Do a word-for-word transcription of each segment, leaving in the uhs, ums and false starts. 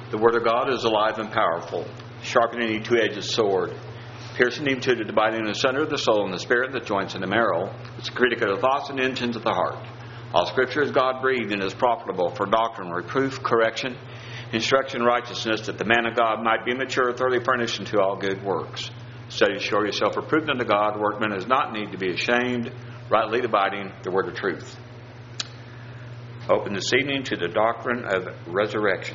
The Word of God is alive and powerful, sharper than any two-edged sword, piercing even to the dividing asunder of the soul and the spirit, the joints and the marrow. It's a critic of the thoughts and intentions of the heart. All Scripture is God-breathed and is profitable for doctrine, reproof, correction, instruction, in righteousness, that the man of God might be mature, thoroughly furnished unto all good works. Study to show yourself approved unto God. The workman does not need to be ashamed, rightly dividing the word of truth. Open this evening to the doctrine of resurrection.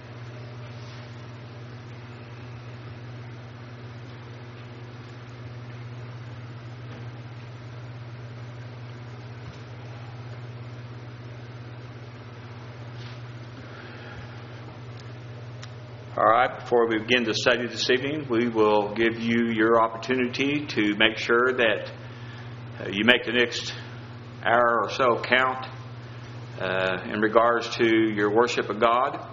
All right, before we begin to study this evening, we will give you your opportunity to make sure that uh, you make the next hour or so count uh, in regards to your worship of God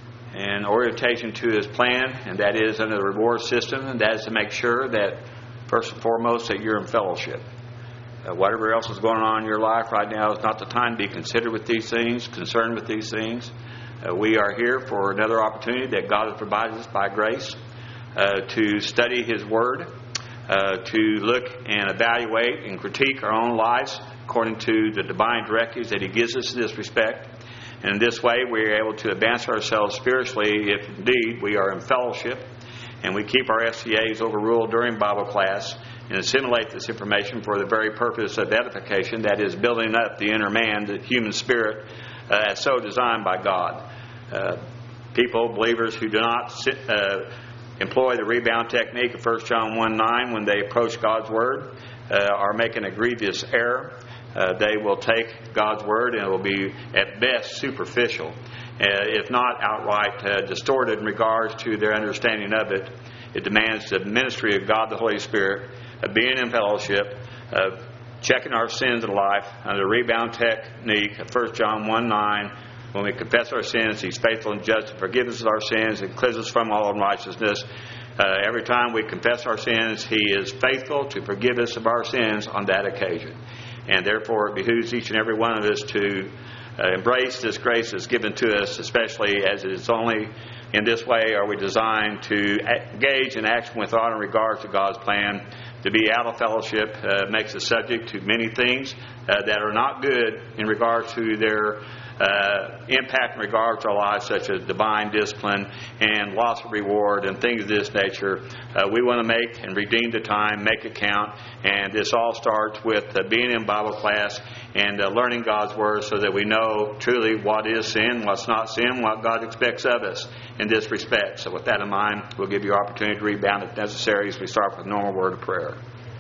and orientation to His plan, and that is under the reward system, and that is to make sure that, first and foremost, that you're in fellowship. Uh, whatever else is going on in your life right now is not the time to be considered with these things, concerned with these things. Uh, we are here for another opportunity that God has provided us by grace uh, to study His Word, uh, to look and evaluate and critique our own lives according to the divine directives that He gives us in this respect. And in this way, we are able to advance ourselves spiritually if indeed we are in fellowship and we keep our S C As overruled during Bible class and assimilate this information for the very purpose of edification, that is, building up the inner man, the human spirit, uh, as so designed by God. Uh, people, believers who do not sit, uh, employ the rebound technique of First John one nine when they approach God's Word uh, are making a grievous error. Uh, they will take God's Word and it will be at best superficial, uh, if not outright uh, distorted in regards to their understanding of it. It demands the ministry of God the Holy Spirit, of being in fellowship, of checking our sins in life under the rebound technique of First John one nine. When we confess our sins, He's faithful and just to forgive us of our sins and cleanse us from all unrighteousness. Uh, every time we confess our sins, He is faithful to forgive us of our sins on that occasion. And therefore, it behooves each and every one of us to uh, embrace this grace that's given to us, especially as it is only in this way are we designed to engage in action with thought in regards to God's plan. To be out of fellowship uh, makes us subject to many things uh, that are not good in regards to their Uh, impact in regards to our lives, such as divine discipline and loss of reward and things of this nature. Uh, we want to make and redeem the time, make it count, and this all starts with uh, being in Bible class and uh, learning God's Word so that we know truly what is sin, what's not sin, what God expects of us in this respect. So with that in mind, we'll give you opportunity to rebound if necessary as we start with a normal word of prayer.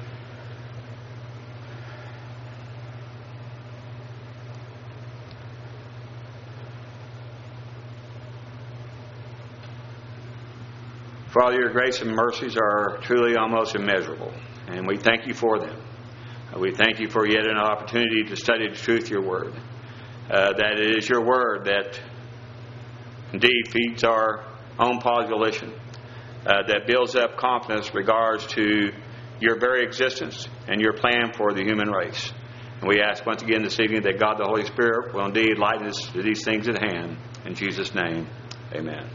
Father, your grace and mercies are truly almost immeasurable, and we thank you for them. We thank you for yet an opportunity to study the truth of your word. Uh, that it is your word that indeed feeds our own population, uh, that builds up confidence in regards to your very existence and your plan for the human race. And we ask once again this evening that God the Holy Spirit will indeed lighten us to these things at hand. In Jesus' name, amen.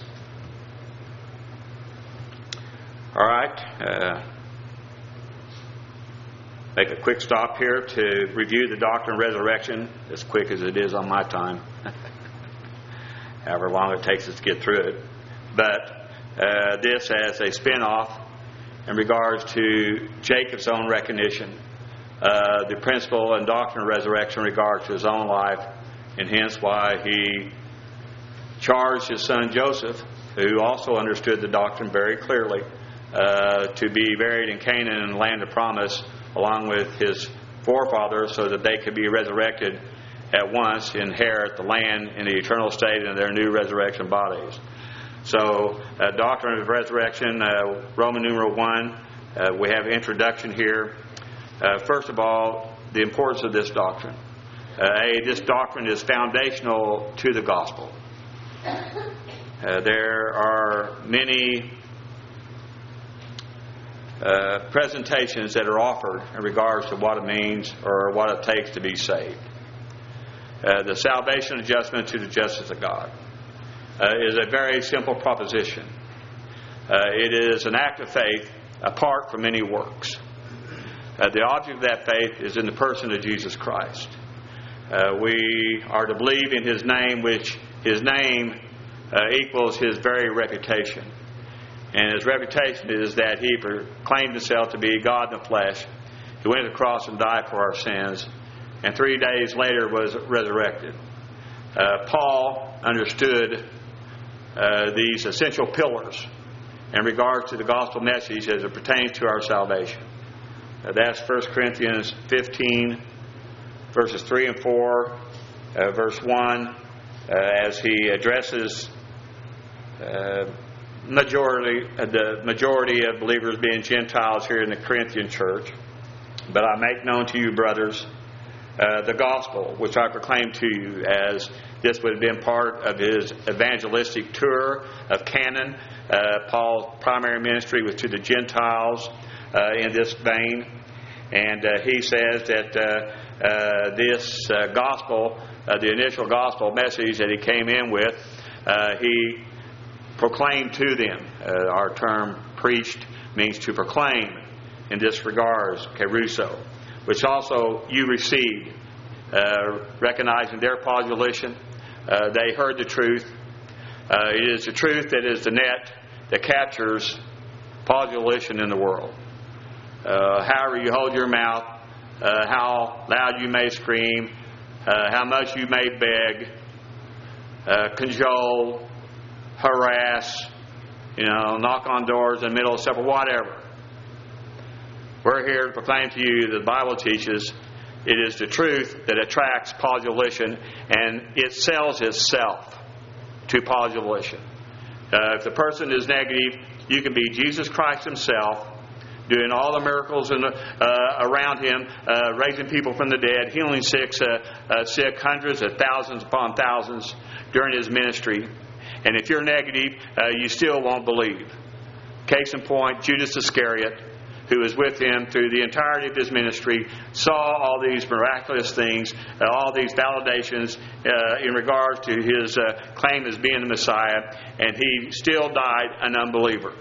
All right, uh, make a quick stop here to review the doctrine of resurrection, as quick as it is on my time, however long it takes us to get through it. But uh, this as a spin-off in regards to Jacob's own recognition, uh, the principle and doctrine of resurrection in regards to his own life, and hence why he charged his son Joseph, who also understood the doctrine very clearly, Uh, to be buried in Canaan in the land of promise along with his forefathers so that they could be resurrected at once, inherit the land in the eternal state in their new resurrection bodies. So, uh, doctrine of resurrection, uh, Roman numeral one, uh, we have introduction here. Uh, first of all, the importance of this doctrine. Uh, a, this doctrine is foundational to the gospel. Uh, there are many Uh, presentations that are offered in regards to what it means or what it takes to be saved. Uh, the salvation adjustment to the justice of God. uh, is a very simple proposition. Uh, it is an act of faith apart from any works. Uh, the object of that faith is in the person of Jesus Christ. Uh, we are to believe in His name, which His name uh, equals His very reputation. And His reputation is that He proclaimed Himself to be God in the flesh. He went to the cross and died for our sins, and three days later was resurrected. Uh, Paul understood uh, these essential pillars in regard to the gospel message as it pertains to our salvation. Uh, that's First Corinthians fifteen, verses three and four, uh, verse one, uh, as he addresses uh, majority, uh, the majority of believers being Gentiles here in the Corinthian church. But I make known to you, brothers, uh, the gospel which I proclaim to you, as this would have been part of his evangelistic tour of Canaan. Uh, Paul's primary ministry was to the Gentiles uh, in this vein. And uh, he says that uh, uh, this uh, gospel, uh, the initial gospel message that he came in with, uh, he proclaimed to them. Uh, our term preached means to proclaim in this regards, keruso, which also you received, uh, recognizing their position. Uh, they heard the truth. Uh, it is the truth that is the net that captures position in the world. Uh, however you hold your mouth, uh, how loud you may scream, uh, how much you may beg, uh, cajole, harass, you know, knock on doors in the middle of supper, whatever. We're here to proclaim to you that the Bible teaches it is the truth that attracts position, and it sells itself to position. Uh, if the person is negative, you can be Jesus Christ Himself, doing all the miracles in the, uh, around Him, uh, raising people from the dead, healing sick, uh, uh, sick hundreds of thousands upon thousands during His ministry. And if you're negative, uh, you still won't believe. Case in point, Judas Iscariot, who was with Him through the entirety of His ministry, saw all these miraculous things, uh, all these validations uh, in regards to His uh, claim as being the Messiah, and he still died an unbeliever.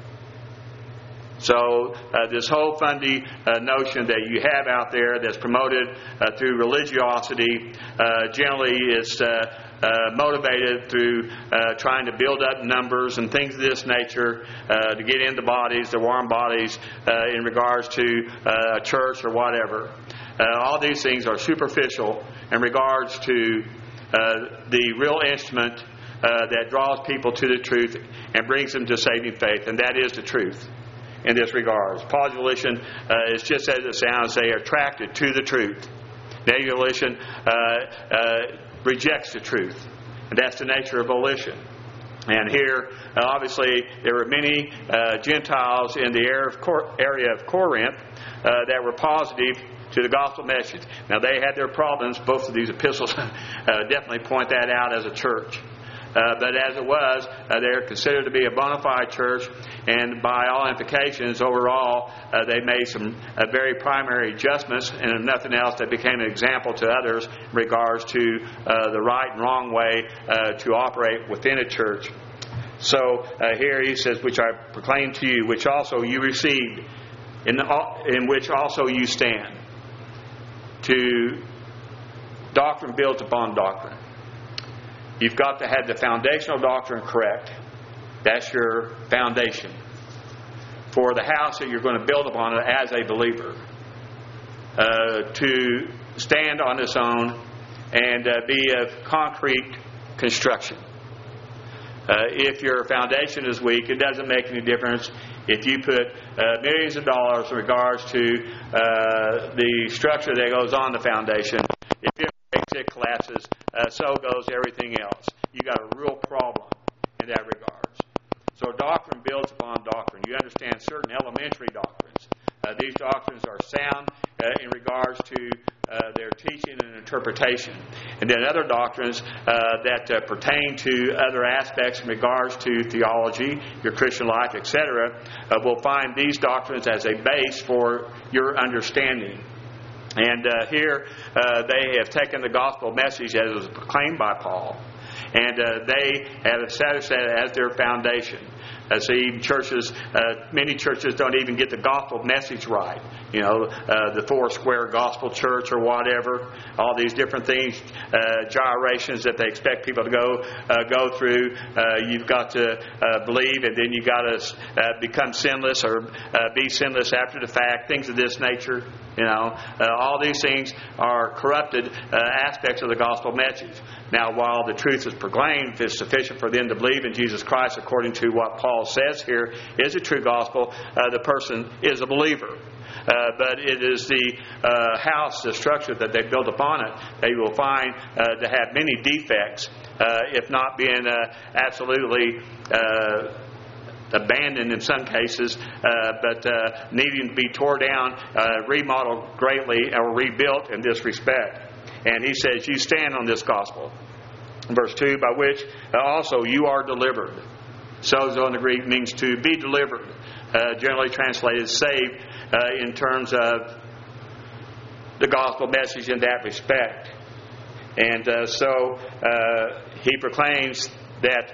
So uh, this whole fundy uh, notion that you have out there that's promoted uh, through religiosity, uh, generally is uh, uh, motivated through uh, trying to build up numbers and things of this nature uh, to get into bodies, the warm bodies, uh, in regards to uh, a church or whatever. Uh, all these things are superficial in regards to uh, the real instrument uh, that draws people to the truth and brings them to saving faith, and that is the truth. In this regard, position uh, is just as it sounds. They are attracted to the truth. Negation uh, uh, rejects the truth, and that's the nature of volition. And here, uh, obviously, there were many uh, Gentiles in the area of, Cor- area of Corinth uh, that were positive to the gospel message. Now, they had their problems. Both of these epistles uh, definitely point that out as a church. Uh, but as it was, uh, they're considered to be a bona fide church, and by all implications, overall, uh, they made some uh, very primary adjustments, and if nothing else, they became an example to others in regards to uh, the right and wrong way uh, to operate within a church. So uh, here he says, which I proclaim to you, which also you received, in, the, in which also you stand. To doctrine built upon doctrine. You've got to have the foundational doctrine correct. That's your foundation for the house that you're going to build upon it as a believer. Uh, to stand on its own and uh, be of concrete construction. Uh, if your foundation is weak, it doesn't make any difference if you put uh, millions of dollars in regards to uh, the structure that goes on the foundation. If it breaks, it collapses. Uh, so goes everything else. You got a real problem in that regards. So doctrine builds upon doctrine. You understand certain elementary doctrines. Uh, these doctrines are sound uh, in regards to uh, their teaching and interpretation. And then other doctrines uh, that uh, pertain to other aspects in regards to theology, your Christian life, et cetera, uh, will find these doctrines as a base for your understanding. And uh, here uh, they have taken the gospel message as it was proclaimed by Paul, And uh, they have established that as their foundation. Uh, see, churches, uh, many churches don't even get the gospel message right. You know, uh, the four square gospel church or whatever. All these different things, uh, gyrations that they expect people to go uh, go through. Uh, you've got to uh, believe, and then you've got to uh, become sinless or uh, be sinless after the fact. Things of this nature. You know, uh, all these things are corrupted uh, aspects of the gospel message. Now, while the truth is proclaimed, it's sufficient for them to believe in Jesus Christ, according to what Paul says here is a true gospel. Uh, the person is a believer. Uh, but it is the uh, house, the structure that they built upon it, that you will find uh, to have many defects, uh, if not being uh, absolutely uh, abandoned in some cases, uh, but uh, needing to be torn down, uh, remodeled greatly, or rebuilt in this respect. And he says, you stand on this gospel. Verse two, by which uh, also you are delivered. Sozo in the Greek means to be delivered. Uh, generally translated saved uh, in terms of the gospel message in that respect. And uh, so uh, he proclaims that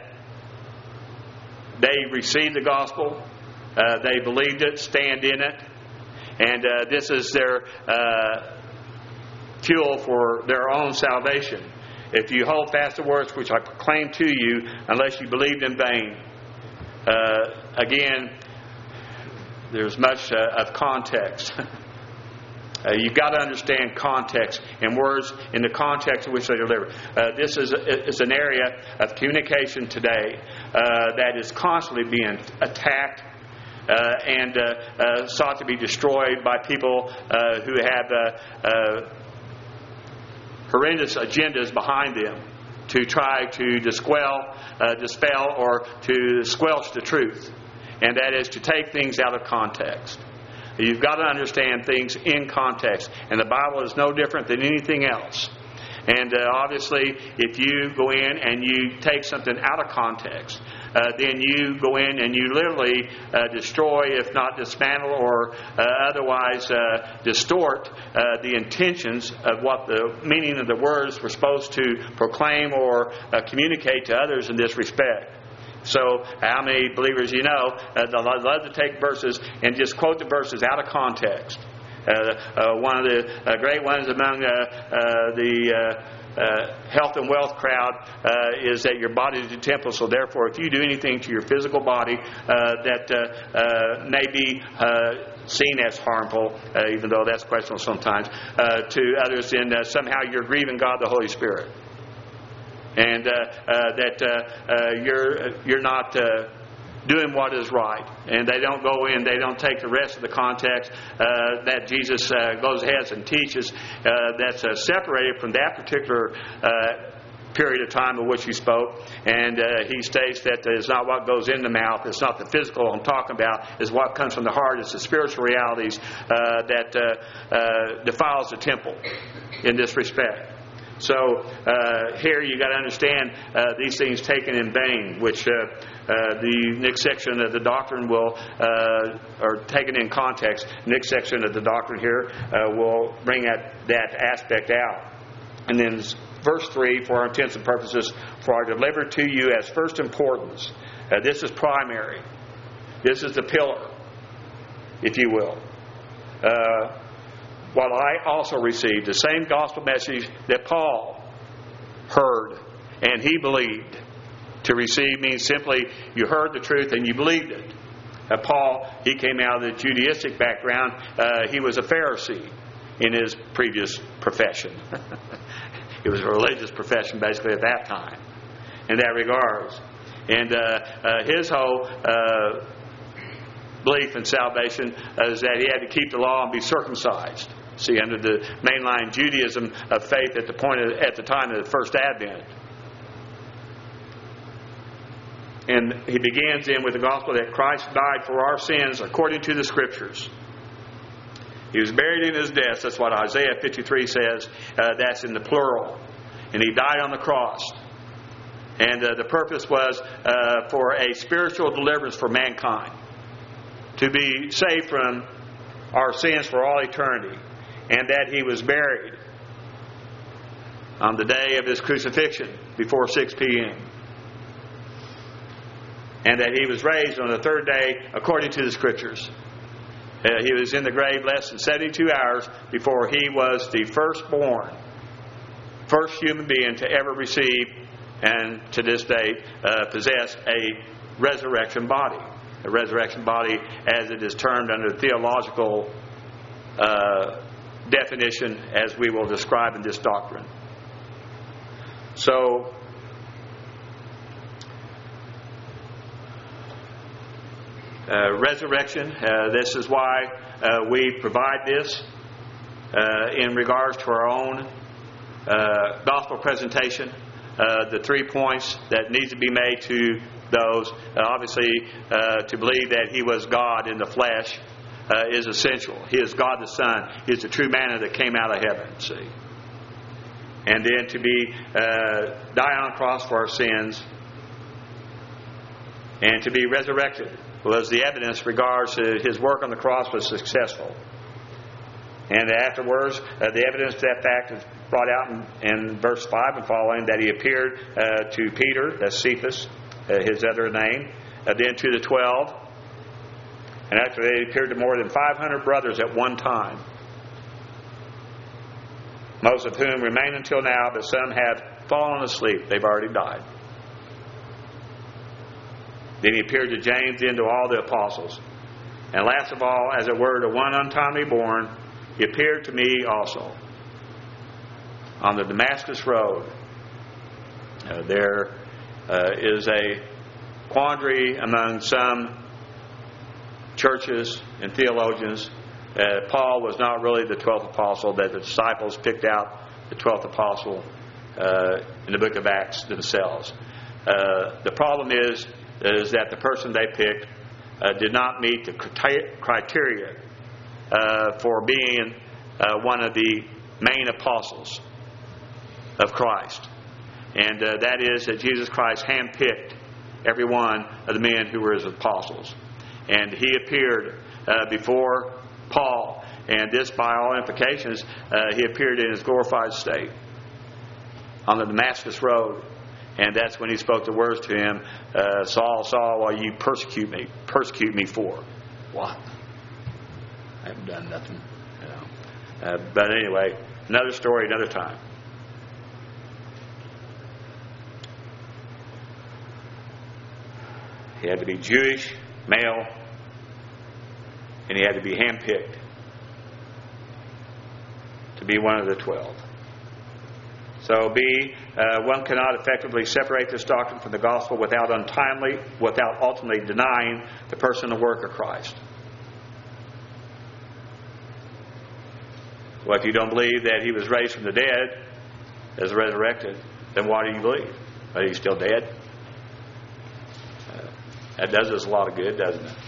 they received the gospel, uh, they believed it, stand in it, and uh, this is their uh, fuel for their own salvation. If you hold fast the words which I proclaim to you, unless you believed in vain. Uh, again, there's much uh, of context. Uh, you've got to understand context and words in the context in which they deliver. Uh, this is, is an area of communication today uh, that is constantly being attacked uh, and uh, uh, sought to be destroyed by people uh, who have uh, uh, horrendous agendas behind them to try to dispel, uh, dispel or to squelch the truth. And that is to take things out of context. You've got to understand things in context. And the Bible is no different than anything else. And uh, obviously, if you go in and you take something out of context, uh, then you go in and you literally uh, destroy, if not dismantle or uh, otherwise uh, distort uh, the intentions of what the meaning of the words were supposed to proclaim or uh, communicate to others in this respect. So, how many believers you know uh, they love to take verses and just quote the verses out of context? Uh, uh, one of the uh, great ones among uh, uh, the uh, uh, health and wealth crowd uh, is that your body is a temple. So, therefore, if you do anything to your physical body uh, that uh, uh, may be uh, seen as harmful, uh, even though that's questionable sometimes, uh, to others, then uh, somehow you're grieving God the Holy Spirit. And uh, uh, that uh, uh, you're you're not uh, doing what is right, and they don't go in, they don't take the rest of the context uh, that Jesus uh, goes ahead and teaches. Uh, that's uh, separated from that particular uh, period of time of which he spoke, and uh, he states that it's not what goes in the mouth, it's not the physical I'm talking about, it's what comes from the heart, it's the spiritual realities uh, that uh, uh, defiles the temple in this respect. So uh, here you got to understand uh, these things taken in vain, which uh, uh, the next section of the doctrine will, uh, or taken in context, next section of the doctrine here uh, will bring that, that aspect out. And then verse three, for our intents and purposes, for I delivered to you as first importance. Uh, this is primary. This is the pillar, if you will. Uh, While I also received the same gospel message that Paul heard and he believed. To receive means simply you heard the truth and you believed it. Uh, Paul, he came out of the Judaistic background. Uh, he was a Pharisee in his previous profession. It was a religious profession basically at that time in that regards. And uh, uh, his whole uh, belief in salvation is that he had to keep the law and be circumcised. See, under the mainline Judaism of faith at the point of, at the time of the first Advent. And he begins then with the gospel that Christ died for our sins according to the Scriptures. He was buried in his death. That's what Isaiah fifty-three says. Uh, that's in the plural. And he died on the cross. And uh, the purpose was uh, for a spiritual deliverance for mankind. To be saved from our sins for all eternity. And that he was buried. on the day of His crucifixion before six p.m. And that He was raised on the third day according to the Scriptures. Uh, he was in the grave less than seventy-two hours before He was the firstborn, first human being to ever receive and to this day uh, possess a resurrection body. A resurrection body as it is termed under the theological uh, definition as we will describe in this doctrine. So, uh, resurrection, uh, this is why uh, we provide this uh, in regards to our own uh, gospel presentation. Uh, the three points that need to be made to those, uh, obviously, uh, to believe that He was God in the flesh uh, is essential. He is God the Son. He is the true manna that came out of heaven, see. And then to be uh, die on a cross for our sins, and to be resurrected was the evidence regards to His work on the cross was successful. And afterwards, uh, the evidence to that fact is brought out in, in verse five and following, that He appeared uh, to Peter, that's Cephas, uh, his other name, uh, then to the twelve. And after that, He appeared to more than five hundred brothers at one time, most of whom remain until now, but some have fallen asleep. They've already died. Then He appeared to James, then to all the apostles. And last of all, as it were, to one untimely born, He appeared to me also. On the Damascus Road, uh, there uh, is a quandary among some churches and theologians. Uh, Paul was not really the twelfth apostle, that the disciples picked out the twelfth apostle uh, in the book of Acts themselves. Uh, the problem is, is that the person they picked uh, did not meet the criteria uh, for being uh, one of the main apostles of Christ. And uh, that is that Jesus Christ handpicked every one of the men who were His apostles. And He appeared uh, before Paul. And this, by all implications, uh, He appeared in His glorified state on the Damascus Road. And that's when He spoke the words to him, uh, Saul, Saul, why you persecute me? Persecute me for what? I haven't done nothing. You know. Uh, but anyway, another story, another time. He had to be Jewish, male, and he had to be handpicked to be one of the twelve. So B, uh, one cannot effectively separate this doctrine from the gospel without untimely, without ultimately denying the person and work of Christ. Well, if you don't believe that He was raised from the dead as resurrected, then why do you believe? Are you still dead? Uh, that does us a lot of good, doesn't it?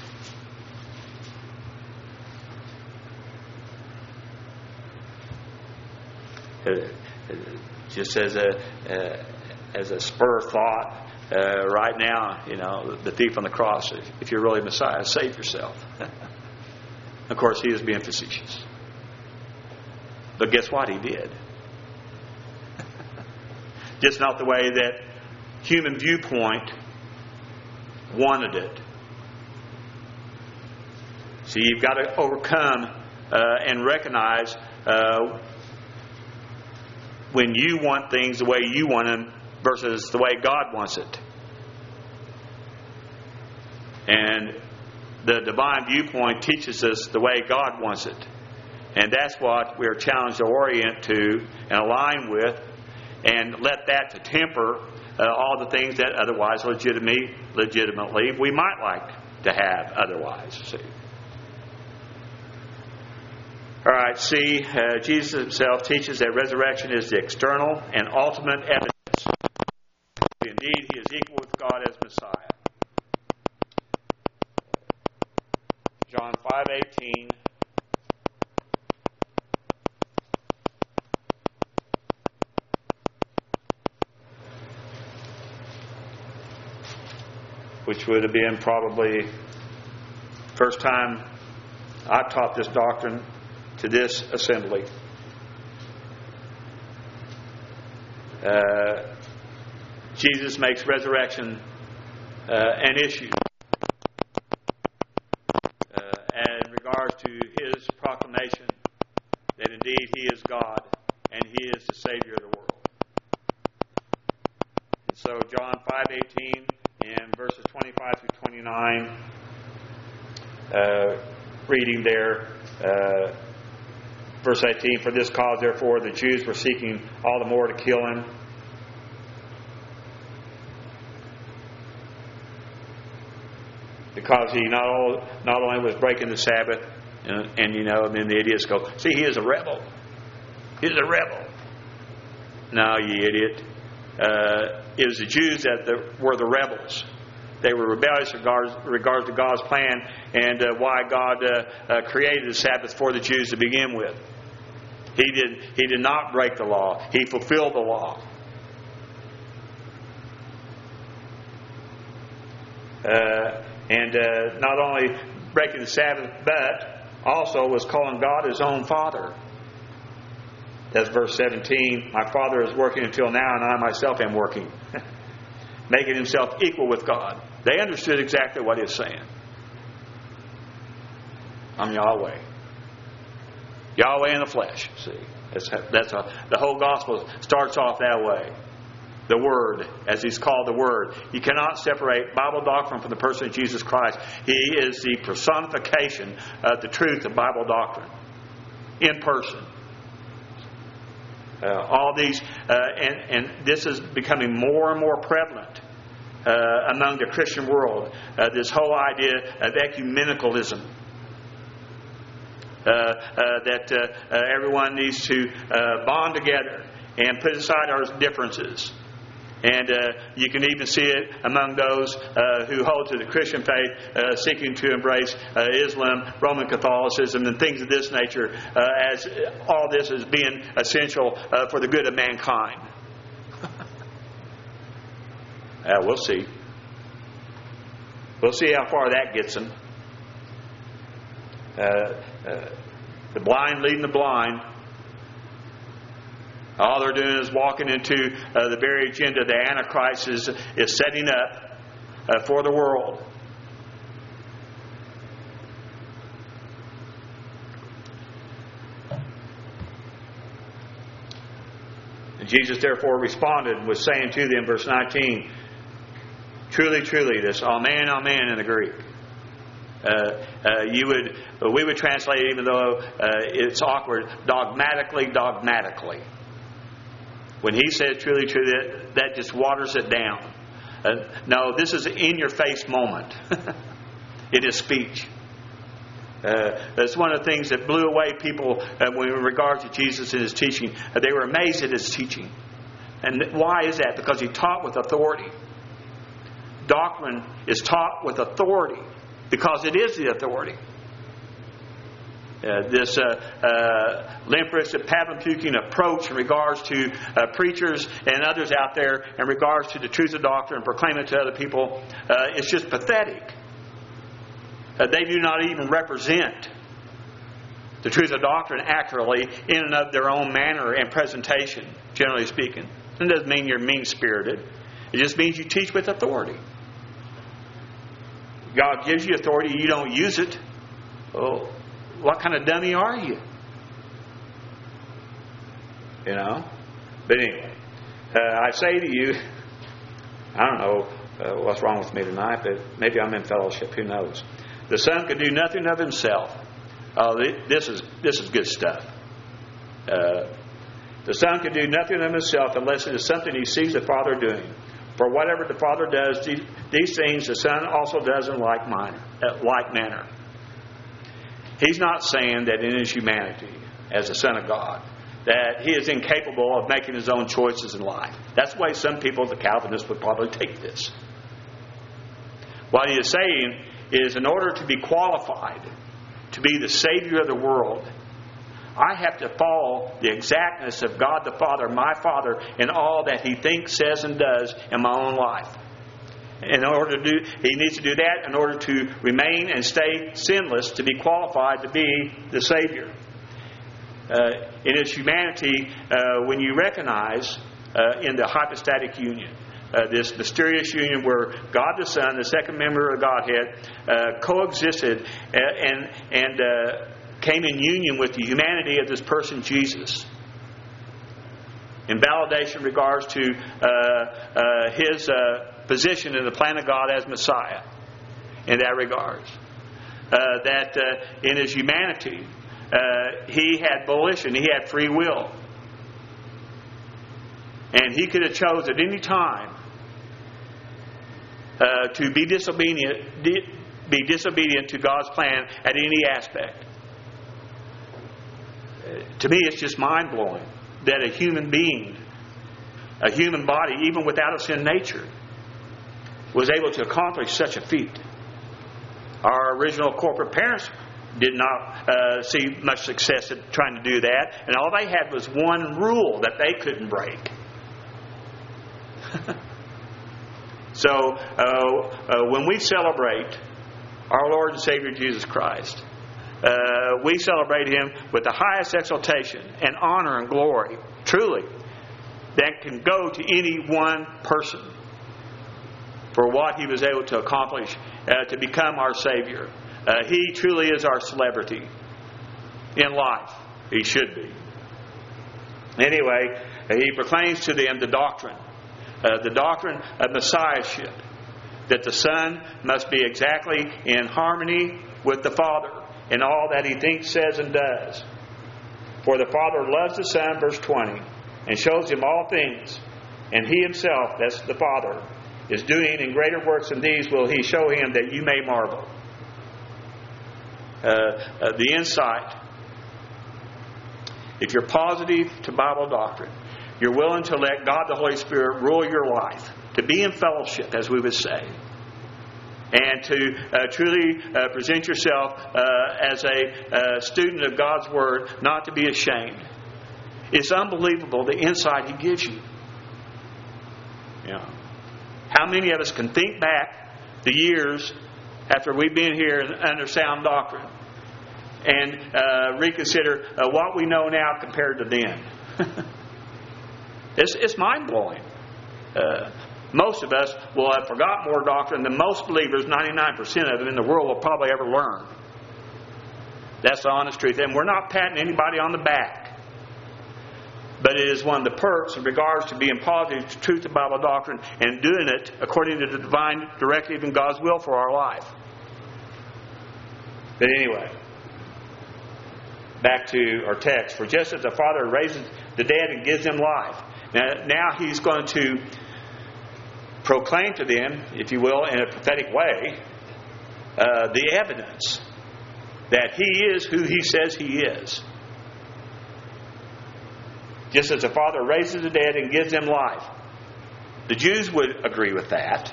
It, it, just as a uh, as a spur thought, uh, right now, you know, the thief on the cross, if you're really Messiah, save yourself. Of course, he is being facetious. But guess what? He did. Just not the way that human viewpoint wanted it. See, you've got to overcome uh, and recognize uh, when you want things the way you want them versus the way God wants it. And the divine viewpoint teaches us the way God wants it. And that's what we're challenged to orient to and align with, and let that to temper uh, all the things that otherwise legitimately, legitimately we might like to have otherwise. See. All right, see, uh, Jesus Himself teaches that resurrection is the external and ultimate evidence. Indeed, He is equal with God as Messiah. John five eighteen. Which would have been probably first time I taught this doctrine to this assembly. Uh, Jesus makes resurrection uh, an issue uh, in regards to His proclamation that indeed He is God and He is the Savior of the world. And so John five eighteen and verses twenty-five through twenty-nine, uh, reading there, uh, verse eighteen, "For this cause, therefore, the Jews were seeking all the more to kill Him, because He not all, not only was breaking the Sabbath, and, and you know, and then the idiots go, see, He is a rebel. He's a rebel. No, you idiot. Uh, it was the Jews that the, were the rebels. They were rebellious in regards, regards to God's plan and uh, why God uh, uh, created the Sabbath for the Jews to begin with. He did, he did not break the law. He fulfilled the law. Uh, and uh, not only breaking the Sabbath, but also was calling God His own Father. That's verse seventeen. "My Father is working until now, and I myself am working." Making Himself equal with God. They understood exactly what He was saying. I'm Yahweh. Yahweh in the flesh. See, that's that's a, the whole gospel starts off that way. The Word, as He's called the Word. You cannot separate Bible doctrine from the person of Jesus Christ. He is the personification of the truth of Bible doctrine. In person. Uh, all these, uh, and, and this is becoming more and more prevalent uh, among the Christian world. Uh, this whole idea of ecumenicalism. Uh, uh, that uh, uh, everyone needs to uh, bond together and put aside our differences. And uh, you can even see it among those uh, who hold to the Christian faith, uh, seeking to embrace uh, Islam, Roman Catholicism, and things of this nature, uh, as all this is being essential uh, for the good of mankind. uh, we'll see. We'll see how far that gets them. Uh, uh, the blind leading the blind. All they're doing is walking into uh, the very agenda the Antichrist is, is setting up uh, for the world. And Jesus therefore responded and was saying to them, verse nineteen, "Truly, truly," this amen, amen in the Greek. Uh, uh, you would, we would translate it, even though uh, it's awkward, dogmatically, dogmatically. When He said truly, truly, that, that just waters it down. Uh, no, this is an in-your-face moment. It is speech. Uh, that's one of the things that blew away people uh, when in regards to Jesus and His teaching. Uh, they were amazed at His teaching. And why is that? Because He taught with authority. Doctrine is taught with authority because it is the authority. Uh, this uh, uh, limp-wristed, paddle-puking approach in regards to uh, preachers and others out there in regards to the truth of doctrine and proclaiming it to other people, uh, it's just pathetic. Uh, they do not even represent the truth of doctrine accurately in and of their own manner and presentation, generally speaking. It doesn't mean you're mean-spirited. It just means you teach with authority. God gives you authority, you don't use it. Oh, what kind of dummy are you? You know? But anyway, uh, I say to you, I don't know uh, what's wrong with me tonight, but maybe I'm in fellowship. Who knows? The Son could do nothing of Himself. Uh, this is this is good stuff. Uh, the Son can do nothing of Himself unless it is something He sees the Father doing. For whatever the Father does, these, these things the Son also does in like manner. Uh, like manner. He's not saying that in His humanity, as the Son of God, that He is incapable of making His own choices in life. That's the way some people, the Calvinists, would probably take this. What He is saying is, in order to be qualified to be the Savior of the world, I have to follow the exactness of God the Father, my Father, in all that He thinks, says, and does in my own life. In order to do, He needs to do that in order to remain and stay sinless, to be qualified to be the Savior. Uh, in His humanity, uh, when you recognize uh, in the hypostatic union. Uh, this mysterious union where God the Son, the second member of the Godhead, uh, coexisted and, and uh, came in union with the humanity of this person, Jesus. In validation in regards to uh, uh, His uh, position in the plan of God as Messiah. In that regard. Uh, that uh, in His humanity, uh, He had volition, He had free will. And He could have chose at any time uh, to be disobedient, di- be disobedient to God's plan at any aspect. Uh, to me, it's just mind-blowing that a human being, a human body, even without a sin nature, was able to accomplish such a feat. Our original corporate parents did not uh, see much success at trying to do that, and all they had was one rule that they couldn't break. So, uh, uh, when we celebrate our Lord and Savior Jesus Christ, uh, we celebrate Him with the highest exaltation and honor and glory, truly, that can go to any one person for what He was able to accomplish uh, to become our Savior. Uh, he truly is our celebrity in life. He should be. Anyway, He proclaims to them the doctrine. Uh, the doctrine of Messiahship. That the Son must be exactly in harmony with the Father in all that He thinks, says, and does. For the Father loves the Son, verse twenty, and shows Him all things. And He Himself, that's the Father, is doing in greater works than these will He show Him, that you may marvel. Uh, uh, the insight. If you're positive to Bible doctrine, you're willing to let God the Holy Spirit rule your life, to be in fellowship, as we would say, and to uh, truly uh, present yourself uh, as a uh, student of God's Word, not to be ashamed. It's unbelievable the insight He gives you. You know, how many of us can think back the years after we've been here under sound doctrine and uh, reconsider uh, what we know now compared to then? It's, it's mind-blowing. Uh, most of us will have forgot more doctrine than most believers, ninety-nine percent of them in the world, will probably ever learn. That's the honest truth. And we're not patting anybody on the back. But it is one of the perks in regards to being positive to truth of Bible doctrine and doing it according to the divine directive and God's will for our life. But anyway, back to our text. For just as the Father raises the dead and gives them life, Now, now He's going to proclaim to them, if you will, in a prophetic way, uh, the evidence that He is who He says He is. Just as the Father raises the dead and gives them life. The Jews would agree with that.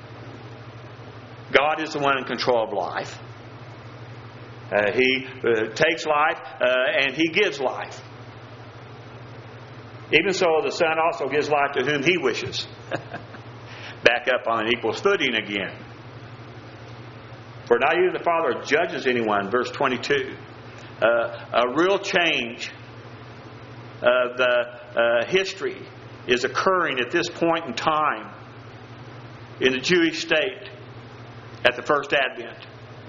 God is the one in control of life. Uh, he uh, takes life uh, and He gives life. Even so, the Son also gives life to whom He wishes. Back up on an equal footing again. For not even the Father judges anyone, verse twenty-two. Uh, a real change of the uh, history is occurring at this point in time in the Jewish state at the first advent.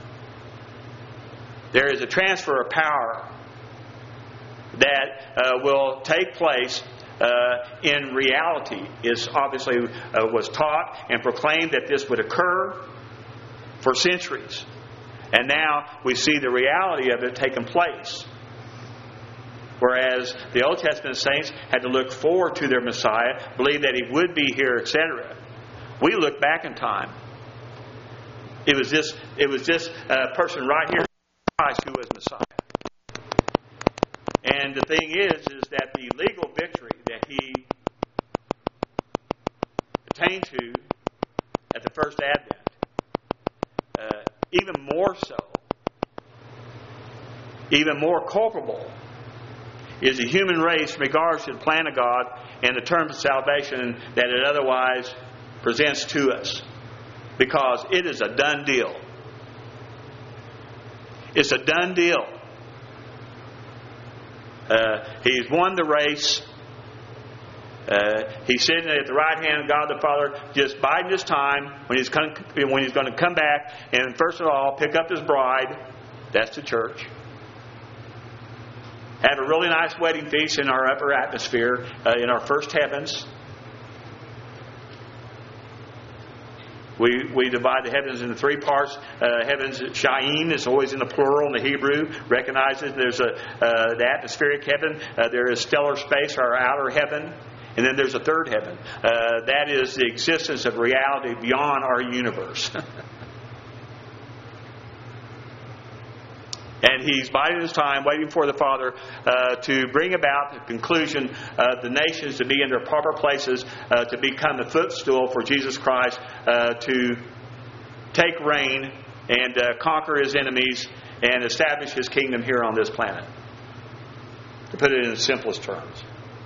There is a transfer of power that uh, will take place uh, in reality. Is obviously uh, was taught and proclaimed that this would occur for centuries. And now we see the reality of it taking place. Whereas the Old Testament saints had to look forward to their Messiah, believe that He would be here, et cetera. We look back in time. It was this, it was this uh, person right here, Christ, who was Messiah. And the thing is, is that the legal victory that He attained to at the first advent, uh, even more so, even more culpable, is the human race in regards to the plan of God and the terms of salvation that it otherwise presents to us. Because it is a done deal. It's a done deal. Uh, he's won the race. Uh, he's sitting at the right hand of God the Father, just biding his time when he's come, when he's going to come back and first of all pick up his bride. That's the church. Have a really nice wedding feast in our upper atmosphere, uh, in our first heavens. We we divide the heavens into three parts. Uh, heavens, Shayin is always in the plural in the Hebrew. Recognizes there's a uh, the atmospheric heaven. Uh, there is stellar space, our outer heaven. And then there's a third heaven. Uh, that is the existence of reality beyond our universe. And he's biding his time, waiting for the Father uh, to bring about the conclusion of the nations to be in their proper places, uh, to become the footstool for Jesus Christ, uh, to take reign and uh, conquer his enemies and establish his kingdom here on this planet. To put it in the simplest terms.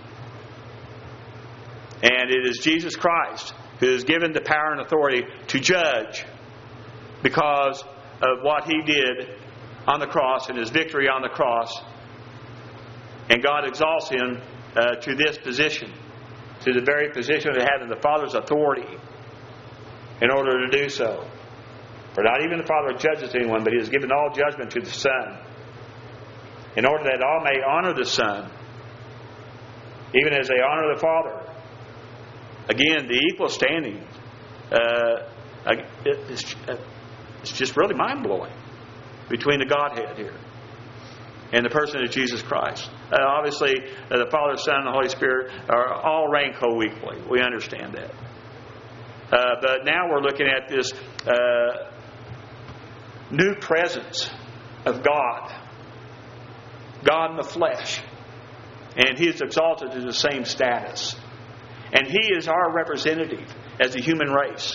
And it is Jesus Christ who is given the power and authority to judge because of what he did on the cross and his victory on the cross. And God exalts him uh, to this position, to the very position of having the Father's authority in order to do so. For not even the Father judges anyone, but he has given all judgment to the Son, in order that all may honor the Son, even as they honor the Father. Again, the equal standing, uh, it's, it's just really mind-blowing between the Godhead here and the person of Jesus Christ. Uh, obviously, uh, the Father, Son, and the Holy Spirit are all rank co-equally. We understand that. Uh, but now we're looking at this uh, new presence of God. God in the flesh. And he is exalted to the same status. And he is our representative as the human race.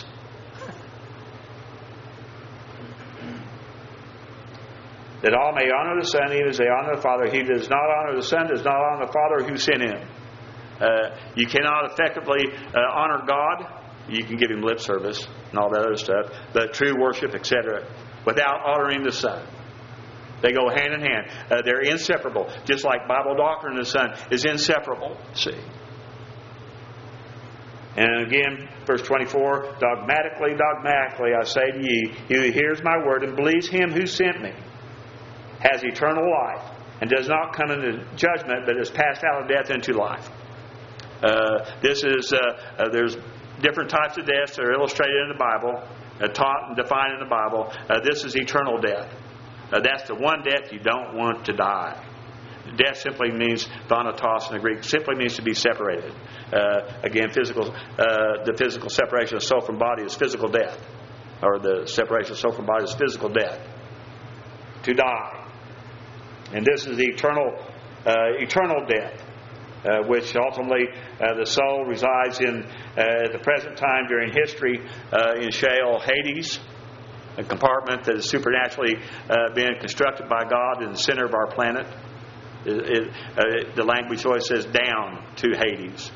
That all may honor the Son even as they honor the Father. He does not honor the Son, does not honor the Father who sent him. Uh, you cannot effectively uh, honor God. You can give him lip service and all that other stuff. But true worship, et cetera, without honoring the Son. They go hand in hand. Uh, they're inseparable. Just like Bible doctrine of the Son is inseparable. See? And again, verse twenty-four, dogmatically, dogmatically, I say to ye, he who hears my word and believes him who sent me has eternal life, and does not come into judgment, but is passed out of death into life. Uh, this is, uh, uh, there's different types of deaths that are illustrated in the Bible, uh, taught and defined in the Bible. Uh, this is eternal death. Uh, that's the one death you don't want to die. Death simply means thanatos in the Greek. Simply means to be separated. Uh, again, physical. Uh, the physical separation of soul from body is physical death, or the separation of soul from body is physical death. To die, and this is the eternal, uh, eternal death, uh, which ultimately uh, the soul resides in uh, at the present time during history uh, in Sheol, Hades, a compartment that has supernaturally uh, been constructed by God in the center of our planet. It, it, uh, the language always says down to Hades.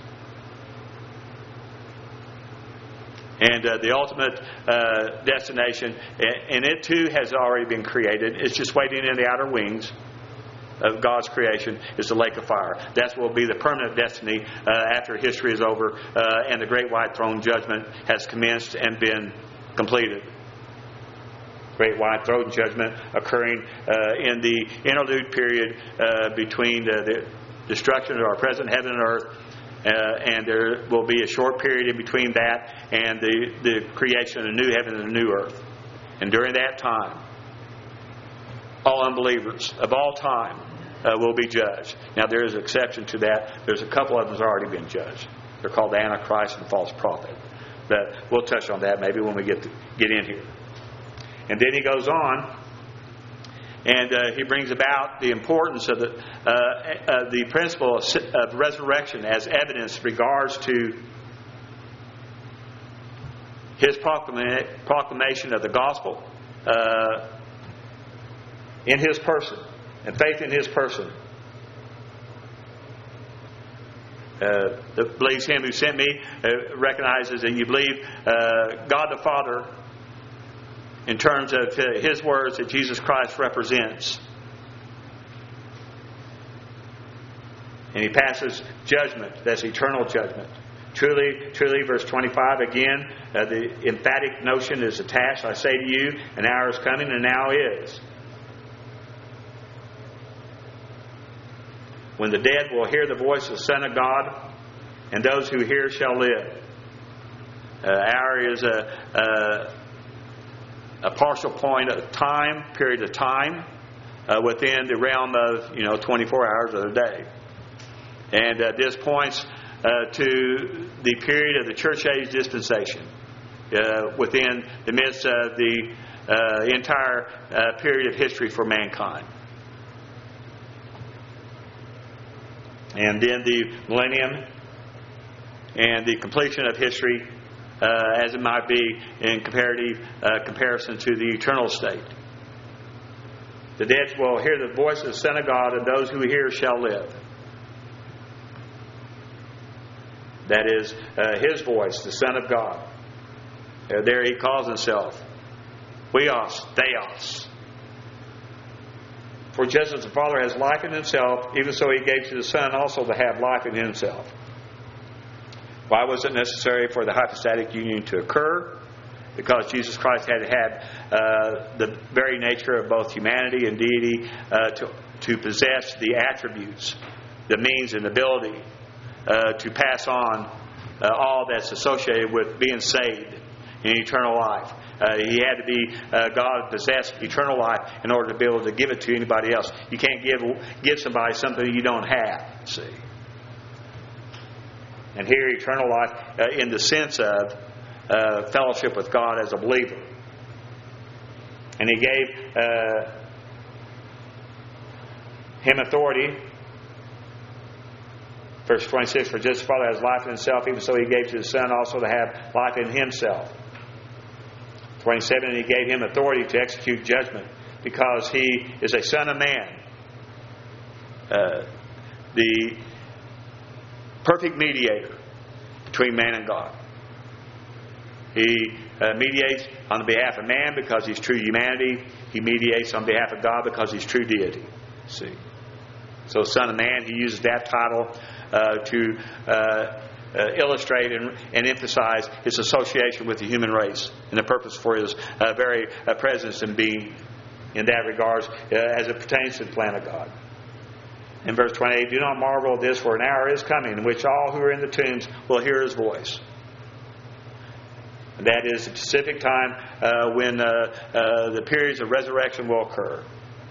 And uh, the ultimate uh, destination, and it too has already been created. It's just waiting in the outer wings of God's creation, is the lake of fire. That will be the permanent destiny uh, after history is over uh, and the great white throne judgment has commenced and been completed. Great white throne judgment occurring uh, in the interlude period uh, between the, the destruction of our present heaven and earth, uh, and there will be a short period in between that and the, the creation of a new heaven and a new earth. And during that time, all unbelievers of all time uh, will be judged. Now there is an exception to that. There's a couple of them that have already been judged. They're called the Antichrist and the false prophet. But we'll touch on that maybe when we get to, get in here. And then he goes on, and uh, he brings about the importance of the uh, uh, the principle of, of resurrection as evidence in regards to his proclama- proclamation of the gospel uh, in his person, and faith in his person. Uh, that believes him who sent me uh, recognizes that you believe uh, God the Father in terms of his words that Jesus Christ represents. And he passes judgment. That's eternal judgment. Truly, truly, verse twenty-five, again, uh, the emphatic notion is attached. I say to you, an hour is coming, and now is, when the dead will hear the voice of the Son of God, and those who hear shall live. Uh, hour is a, a, a partial point of time, period of time, uh, within the realm of, you know, twenty-four hours of the day. And uh, this points uh, to the period of the church age dispensation uh, within the midst of the uh, entire uh, period of history for mankind. And then the millennium and the completion of history, uh, as it might be in comparative uh, comparison to the eternal state. The dead will hear the voice of the Son of God, and those who hear shall live. That is uh, His voice, the Son of God. Uh, there He calls Himself Huios, Theos. For just as the Father has life in Himself, even so He gave to the Son also to have life in Himself. Why was it necessary for the hypostatic union to occur? Because Jesus Christ had had uh, the very nature of both humanity and deity uh, to, to possess the attributes, the means and ability uh, to pass on uh, all that's associated with being saved in eternal life. Uh, he had to be uh, God, possess eternal life in order to be able to give it to anybody else. You can't give give somebody something you don't have. See, and here eternal life uh, in the sense of uh, fellowship with God as a believer. And He gave uh, him authority. Verse twenty-six: For just as the Father has life in Himself, even so He gave to the Son also to have life in Himself. twenty-seven, and He gave Him authority to execute judgment, because He is a Son of Man. Uh, the perfect mediator between man and God. He uh, mediates on the behalf of man because He's true humanity. He mediates on behalf of God because He's true deity. See? So Son of Man, He uses that title uh, to Uh, Uh, illustrate and, and emphasize His association with the human race and the purpose for His uh, very uh, presence and being in that regard uh, as it pertains to the plan of God. In verse twenty-eight, do not marvel at this, for an hour is coming in which all who are in the tombs will hear His voice. And that is the specific time uh, when uh, uh, the periods of resurrection will occur.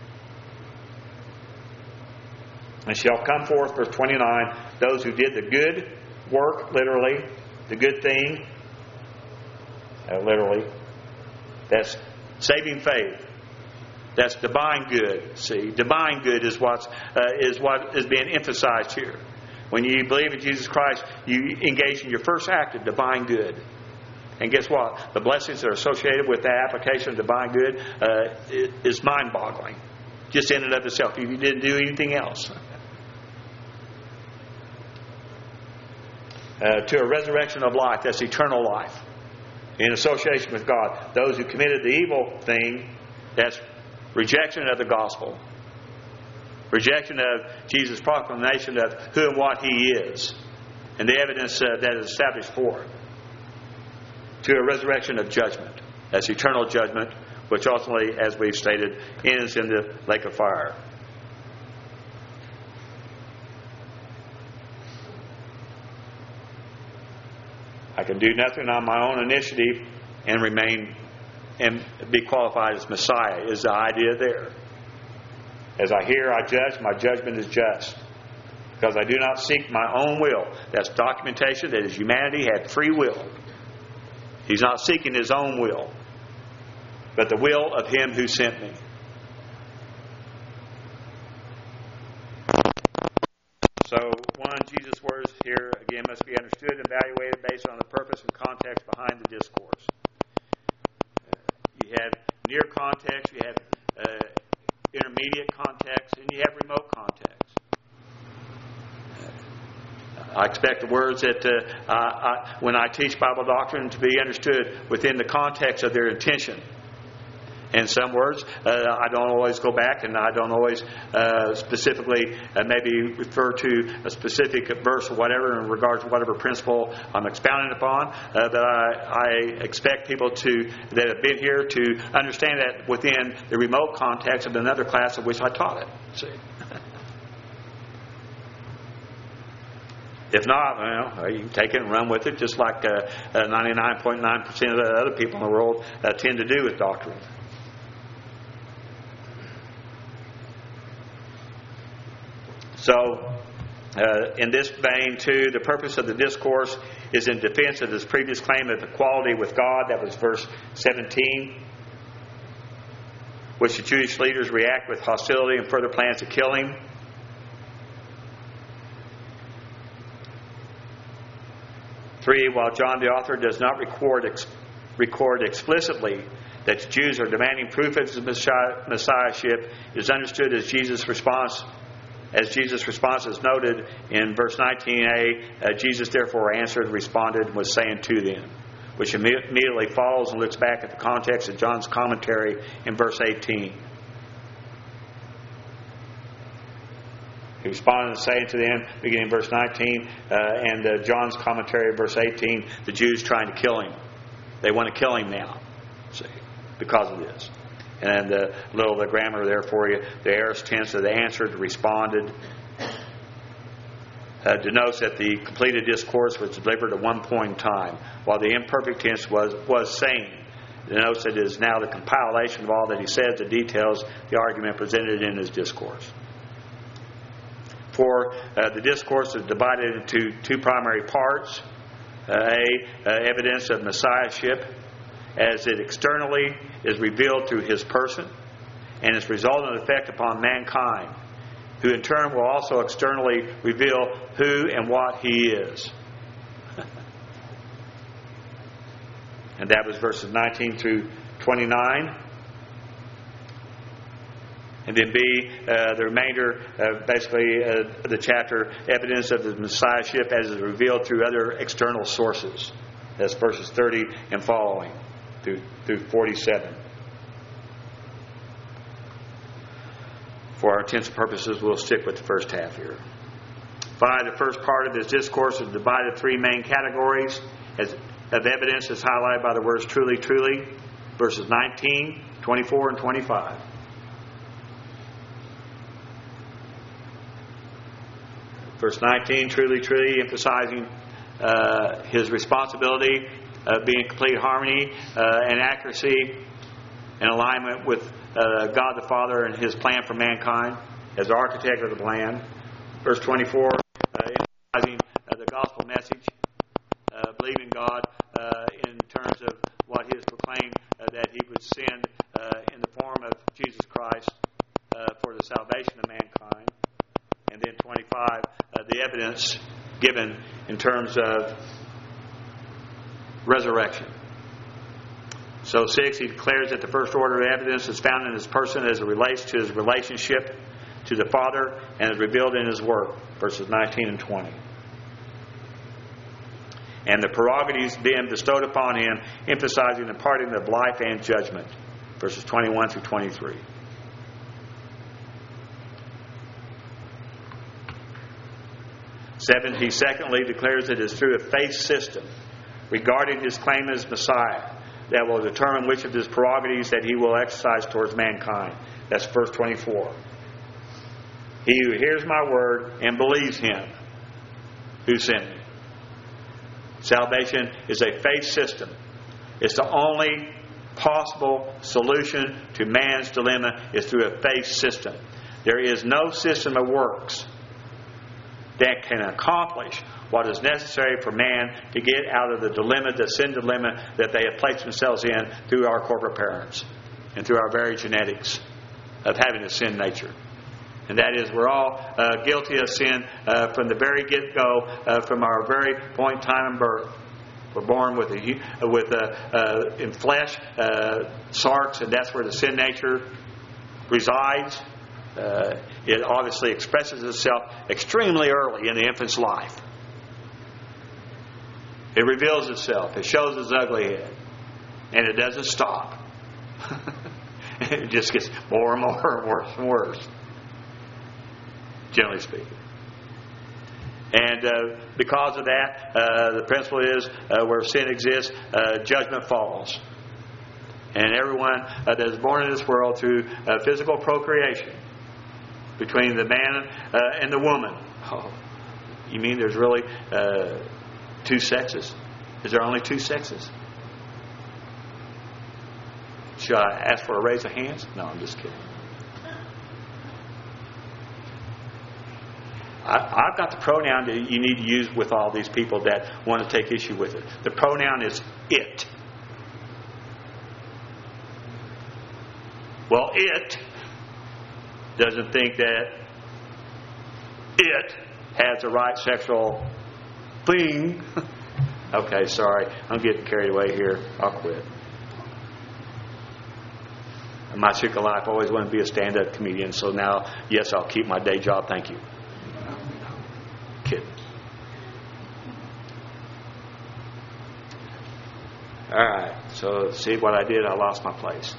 And shall come forth, verse twenty-nine, those who did the good work, literally, the good thing, uh, literally, that's saving faith. That's divine good. See, divine good is what's uh, is what is being emphasized here. When you believe in Jesus Christ, you engage in your first act of divine good. And guess what? The blessings that are associated with that application of divine good uh, is mind-boggling, just in and of itself. If you didn't do anything else. Uh, to a resurrection of life, that's eternal life, in association with God. Those who committed the evil thing, that's rejection of the gospel, rejection of Jesus' proclamation of who and what He is, and the evidence uh, that is established for it. To a resurrection of judgment, that's eternal judgment, which ultimately, as we've stated, ends in the lake of fire. I can do nothing on my own initiative and remain and be qualified as Messiah, is the idea there. As I hear, I judge, my judgment is just. Because I do not seek my own will. That's documentation that His humanity had free will. He's not seeking His own will, but the will of Him who sent me. So, one, Jesus' words here, again, must be understood and evaluated based on the purpose and context behind the discourse. Uh, you have near context, you have uh, intermediate context, and you have remote context. Uh, I expect the words that, uh, I, when I teach Bible doctrine, to be understood within the context of their intention. In some words, uh, I don't always go back and I don't always uh, specifically uh, maybe refer to a specific verse or whatever in regards to whatever principle I'm expounding upon. Uh, but I, I expect people to that have been here to understand that within the remote context of another class of which I taught it. See? If not, well, you can take it and run with it, just like uh, uh, ninety-nine point nine percent of the other people in the world uh, tend to do with doctrine. So, uh, in this vein, too, the purpose of the discourse is in defense of this previous claim of equality with God. That was verse seventeen, which the Jewish leaders react with hostility and further plans to kill him. Three, while John the author does not record ex- record explicitly that the Jews are demanding proof of his messiah- messiahship, it is understood as Jesus' response. As Jesus' response is noted in verse nineteen a, uh, Jesus therefore answered, responded, and was saying to them, which imme- immediately follows and looks back at the context of John's commentary in verse eighteen. He responded and saying to them, beginning in verse nineteen, uh, and uh, John's commentary, verse eighteen, the Jews trying to kill him. They want to kill him now, see, because of this. And a uh, little of the grammar there for you. The aorist tense of the answered, responded, uh, denotes that the completed discourse was delivered at one point in time, while the imperfect tense was, was saying. It denotes that it is now the compilation of all that he says, the details, the argument presented in his discourse. For uh, the discourse is divided into two primary parts. Uh, A, uh, evidence of messiahship, as it externally is revealed through his person and its resultant effect upon mankind, who in turn will also externally reveal who and what he is. And that was verses nineteen through twenty-nine. And then B, uh, the remainder of basically uh, the chapter, evidence of the messiahship as is revealed through other external sources. That's verses thirty and following through, through forty-seven. For our intents and purposes, we'll stick with the first half here. Finally, the first part of this discourse is divided into three main categories as, of evidence is highlighted by the words truly, truly, verses nineteen, twenty-four, and twenty-five. Verse nineteen, truly, truly, emphasizing uh, his responsibility of being in complete harmony uh, and accuracy and alignment with uh, God the Father and his plan for mankind as the architect of the plan. Verse twenty-four, uh, emphasizing uh, the gospel message, uh, believing God uh, in terms of what he has proclaimed, uh, that he would send uh, in the form of Jesus Christ uh, for the salvation of mankind. And then twenty-five, uh, the evidence given in terms of resurrection. So six, he declares that the first order of evidence is found in his person as it relates to his relationship to the Father and is revealed in his work, verses nineteen and twenty. And the prerogatives being bestowed upon him, emphasizing the parting of life and judgment, verses twenty-one through twenty-three. Seven, he secondly declares it is through a faith system regarding his claim as Messiah that will determine which of his prerogatives that he will exercise towards mankind. That's verse twenty-four. He who hears my word and believes him who sent me. Salvation is a faith system. It's the only possible solution to man's dilemma is through a faith system. There is no system of works that can accomplish what is necessary for man to get out of the dilemma, the sin dilemma that they have placed themselves in through our corporate parents and through our very genetics of having a sin nature. And that is, we're all uh, guilty of sin uh, from the very get-go, uh, from our very point in time of birth. We're born with a, with a, uh, in flesh, uh, sarx, and that's where the sin nature resides. Uh, it obviously expresses itself extremely early in the infant's life. It reveals itself. It shows its ugly head. And it doesn't stop. It just gets more and more, worse and worse, generally speaking. And uh, because of that, uh, the principle is uh, where sin exists, uh, judgment falls. And everyone uh, that is born in this world through uh, physical procreation between the man uh, and the woman. Oh, you mean there's really uh, two sexes? Is there only two sexes? Should I ask for a raise of hands? No, I'm just kidding. I, I've got the pronoun that you need to use with all these people that want to take issue with it. The pronoun is it. Well, it doesn't think that it has the right sexual thing. Okay, sorry. I'm getting carried away here. I'll quit. In my secret life, I always wanted to be a stand-up comedian, so now, yes, I'll keep my day job. Thank you. No, no. Kidding. All right. So, see what I did? I lost my place.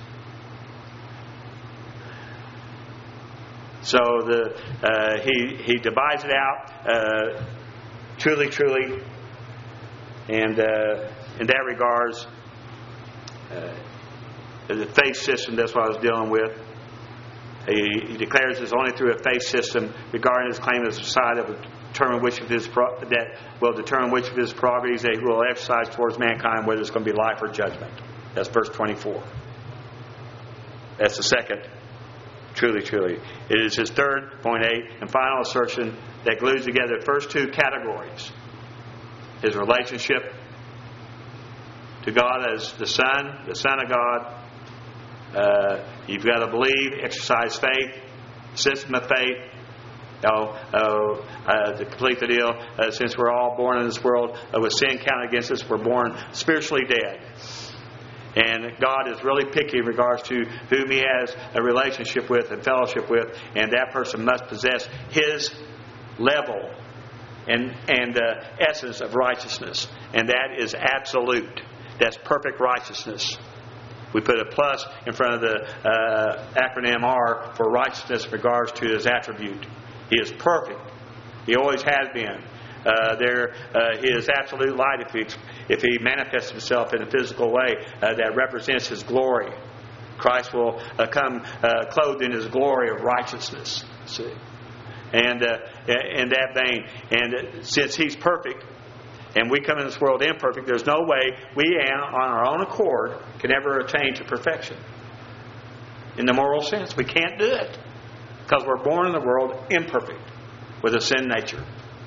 So the uh, he he divides it out, uh, truly, truly, and uh, in that regards, uh, the faith system. That's what I was dealing with. He, he declares it's only through a faith system, regarding his claim as a side of determine which of his pro- that will determine which of his prerogatives that he will exercise towards mankind, whether it's going to be life or judgment. That's verse twenty-four. That's the second. Truly, truly. It is his third, point eight, and final assertion that glues together the first two categories. His relationship to God as the Son, the Son of God. Uh, you've got to believe, exercise faith, system of faith. Oh, oh, uh, to complete the deal, uh, since we're all born in this world uh, with sin counted against us, we're born spiritually dead. And God is really picky in regards to whom He has a relationship with and fellowship with, and that person must possess His level and and uh, essence of righteousness, and that is absolute. That's perfect righteousness. We put a plus in front of the uh, acronym R for righteousness in regards to His attribute. He is perfect. He always has been. Uh, there, uh, His absolute light, if He if He manifests Himself in a physical way, uh, that represents His glory. Christ will uh, come uh, clothed in His glory of righteousness. See, and uh, in that vein, and since He's perfect, and we come in this world imperfect, there's no way we, on our own accord, can ever attain to perfection. In the moral sense, we can't do it because we're born in the world imperfect with a sin nature.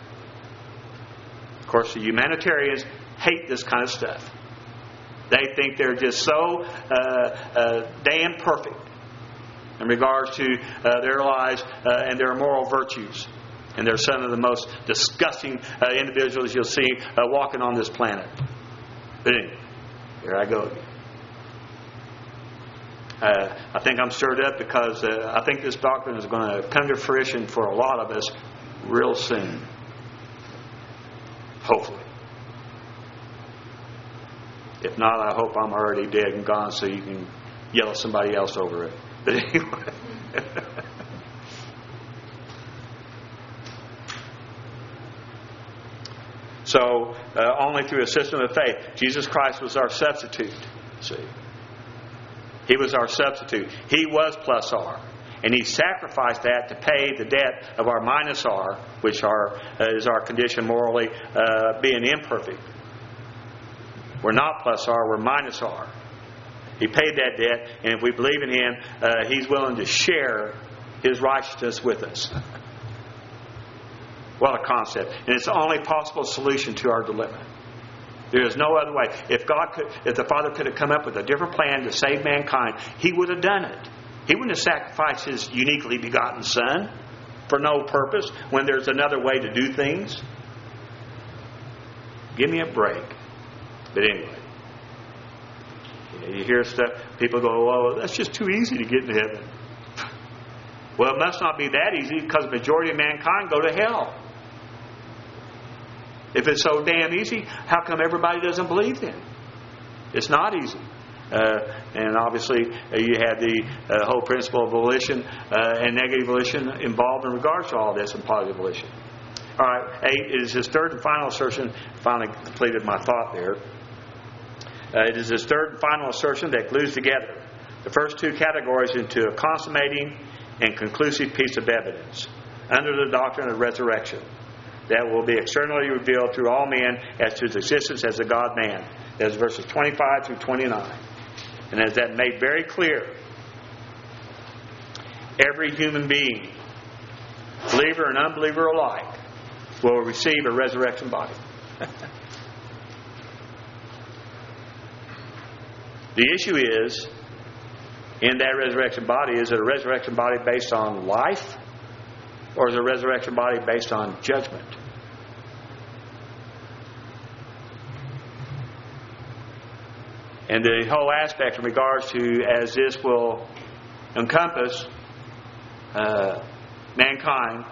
Of course, the humanitarians hate this kind of stuff. They think they're just so uh, uh, damn perfect in regards to uh, their lives uh, and their moral virtues. And they're some of the most disgusting uh, individuals you'll see uh, walking on this planet. But anyway, here I go again. Uh, I think I'm stirred up because uh, I think this doctrine is going to come to fruition for a lot of us real soon. Hopefully. If not, I hope I'm already dead and gone so you can yell at somebody else over it. But anyway. So, uh, only through a system of faith. Jesus Christ was our substitute. See? He was our substitute. He was plus R. And He sacrificed that to pay the debt of our minus R, which are, uh, is our condition morally, uh, being imperfect. We're not plus R, we're minus R. He paid that debt, and if we believe in Him, uh, He's willing to share His righteousness with us. What a concept. And it's the only possible solution to our dilemma. There is no other way. If God could, if the Father could have come up with a different plan to save mankind, He would have done it. He wouldn't have sacrificed His uniquely begotten Son for no purpose when there's another way to do things. Give me a break. But anyway, you hear stuff, people go, well, that's just too easy to get into heaven. Well, it must not be that easy because the majority of mankind go to hell. If it's so damn easy, how come everybody doesn't believe then? It's not easy. Uh, and obviously, uh, you have the uh, whole principle of volition uh, and negative volition involved in regards to all this, and positive volition. All right, eight is his third and final assertion. Finally completed my thought there. Uh, it is his third and final assertion that glues together the first two categories into a consummating and conclusive piece of evidence under the doctrine of resurrection that will be externally revealed through all men as to his existence as a God-man. That's verses twenty-five through twenty-nine. And as that made very clear, every human being, believer and unbeliever alike, will receive a resurrection body. The issue is, in that resurrection body, is it a resurrection body based on life, or is it a resurrection body based on judgment? And the whole aspect in regards to, as this will encompass uh, mankind,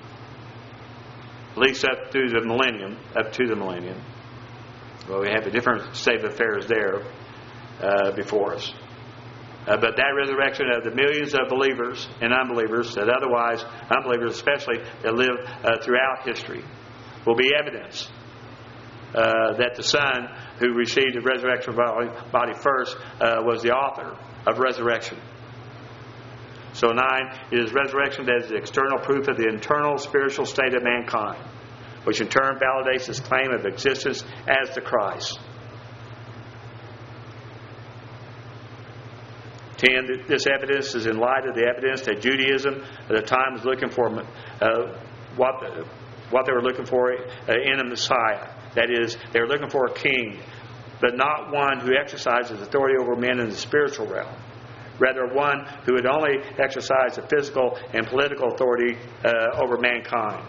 at least up through the millennium, up to the millennium. Well, we have a different state of affairs there uh, before us. Uh, but that resurrection of the millions of believers and unbelievers, that otherwise, unbelievers especially, that live uh, throughout history, will be evidence uh, that the Son who received the resurrection body, body first uh, was the author of resurrection. So nine, it is resurrection that is the external proof of the internal spiritual state of mankind, which in turn validates his claim of existence as the Christ. ten, this evidence is in light of the evidence that Judaism at the time was looking for uh, what, the, what they were looking for uh, in a Messiah. That is, they were looking for a king, but not one who exercises authority over men in the spiritual realm. Rather, one who would only exercise the physical and political authority uh, over mankind.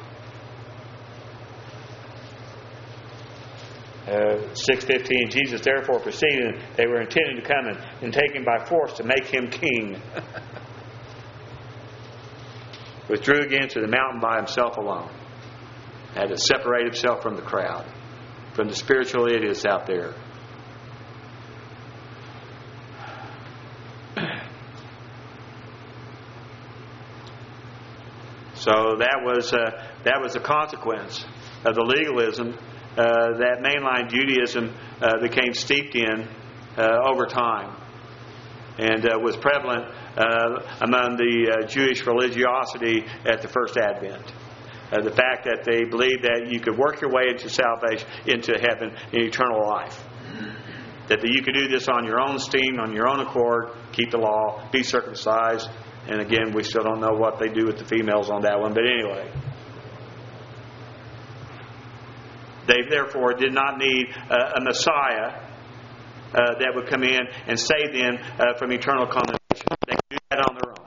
Uh, six fifteen, Jesus therefore perceiving they were intending to come and, and take him by force to make him king, withdrew again to the mountain by himself alone. Had to separate himself from the crowd, from the spiritual idiots out there. So that was uh, that was a consequence of the legalism uh, that mainline Judaism uh, became steeped in uh, over time, and uh, was prevalent uh, among the uh, Jewish religiosity at the first Advent. Uh, the fact that they believed that you could work your way into salvation, into heaven, in eternal life. That you could do this on your own steam, on your own accord, keep the law, be circumcised. And again, we still don't know what they do with the females on that one. But anyway, they therefore did not need uh, a Messiah uh, that would come in and save them uh, from eternal condemnation. They could do that on their own.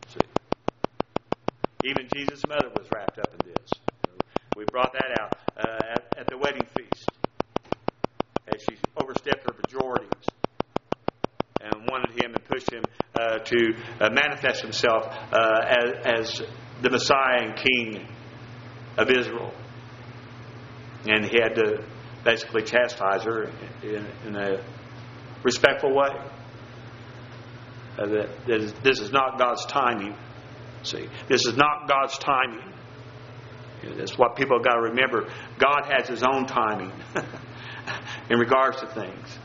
See? Even Jesus' mother was wrapped up in this. We brought that out uh, at, at the wedding feast, as she overstepped her majorities and wanted him and pushed him uh, to uh, manifest himself uh, as, as the Messiah and King of Israel. And he had to basically chastise her in, in a respectful way. Uh, that, that is, this is not God's timing. See, this is not God's timing. That's what people have got to remember. God has His own timing in regards to things.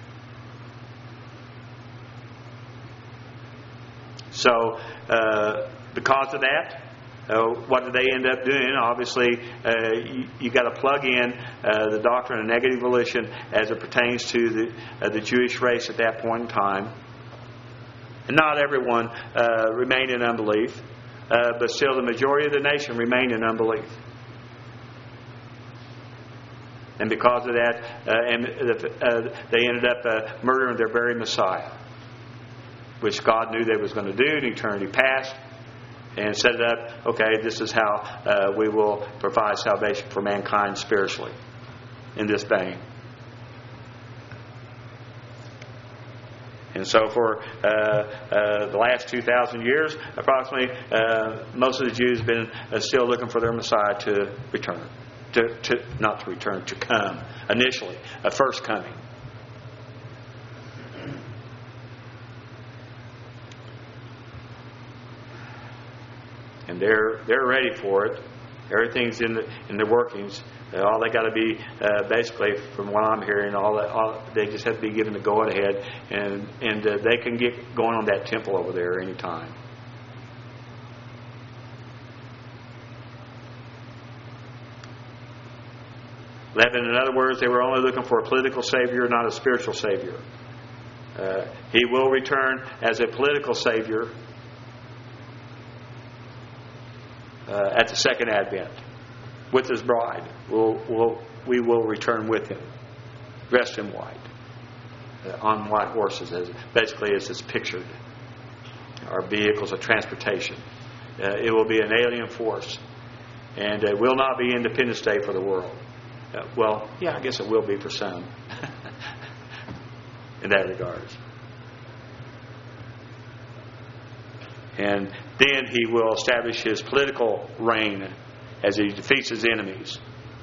So, uh, because of that, uh, what did they end up doing? Obviously, uh, you, you got to plug in uh, the doctrine of negative volition as it pertains to the uh, the Jewish race at that point in time. And not everyone uh, remained in unbelief, uh, but still the majority of the nation remained in unbelief. And because of that, uh, and uh, they ended up uh, murdering their very Messiah, which God knew they was going to do in eternity past, and set it up, okay, this is how uh, we will provide salvation for mankind spiritually in this vein. And so for uh, uh, the last two thousand years, approximately, uh, most of the Jews have been uh, still looking for their Messiah to return. To, to not to return, to come initially, a first coming. and they're they're ready for it. Everything's in the in the workings. Uh, all they got to be, uh, basically, from what I'm hearing, all, that, all they just have to be given the go ahead, and and uh, they can get going on that temple over there anytime. eleven, in other words, they were only looking for a political savior, not a spiritual savior. Uh, he will return as a political savior uh, at the second advent with his bride. We'll, we'll, we will return with him, dressed in white, uh, on white horses, as basically as it's pictured. Our vehicles of transportation. Uh, it will be an alien force, and it will not be Independence Day for the world. Uh, well, yeah, I guess it will be for some in that regards. And then he will establish his political reign as he defeats his enemies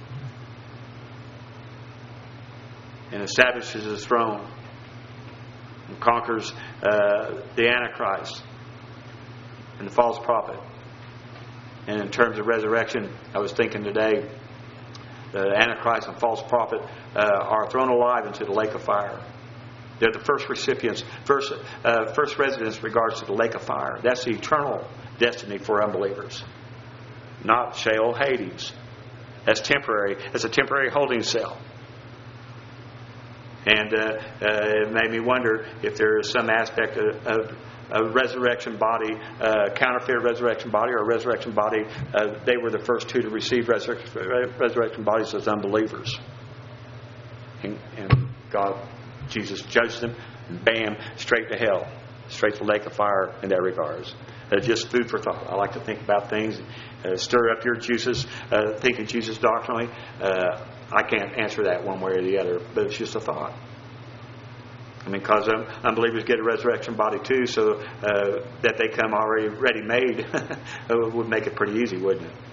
and establishes his throne and conquers uh, the Antichrist and the false prophet. And in terms of resurrection, I was thinking today, the Antichrist and false prophet uh, are thrown alive into the lake of fire. They're the first recipients, first uh, first residents in regards to the lake of fire. That's the eternal destiny for unbelievers. Not Sheol, Hades. That's temporary. That's a temporary holding cell. And uh, uh, it made me wonder if there is some aspect of, of a resurrection body, uh, counterfeit resurrection body, or a resurrection body. Uh, they were the first two to receive resurrection, resurrection bodies as unbelievers. And, and God, Jesus judged them, and bam, straight to hell, straight to the lake of fire in that regards. Uh, just food for thought. I like to think about things, uh, stir up your juices, uh, thinking Jesus doctrinally. Uh, I can't answer that one way or the other, but it's just a thought. I mean, because um, unbelievers get a resurrection body too, so uh, that they come already ready-made would make it pretty easy, wouldn't it?